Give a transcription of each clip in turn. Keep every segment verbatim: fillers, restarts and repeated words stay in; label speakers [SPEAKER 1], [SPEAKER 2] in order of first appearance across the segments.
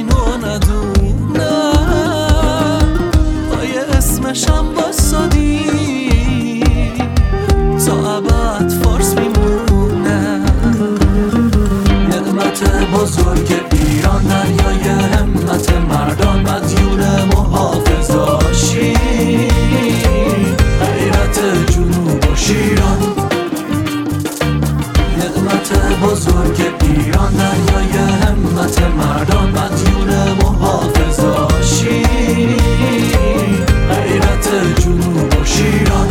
[SPEAKER 1] اینو ندونه پای اسمشم بسادی تا ابد فارس میمونه. نعمت بزرگ ایران دریای همت مردان مدیون محافظاشی غیرت جنوب و شیران. نعمت بزرگ ایران دریای همت مردان مدیون محافظاشی غیرت جنوب و شیران.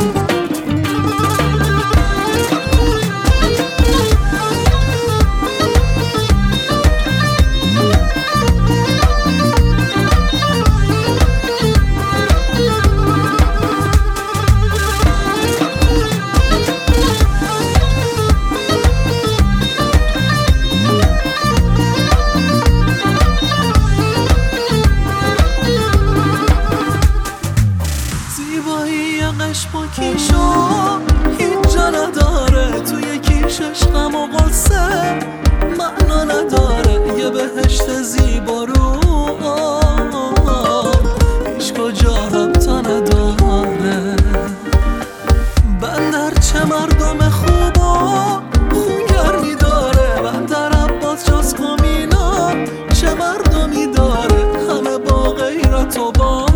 [SPEAKER 1] زیبایی قش با کیشا هیچ جا نداره، توی کیشش غم و غصه معنا نداره. یه بهشت زیبا رو هیچ کجا ربطا نداره. بندر چه مردم خوبا خونگرمی داره، بندر عباس جز کمینا چه مردمی داره، همه با غیرت و با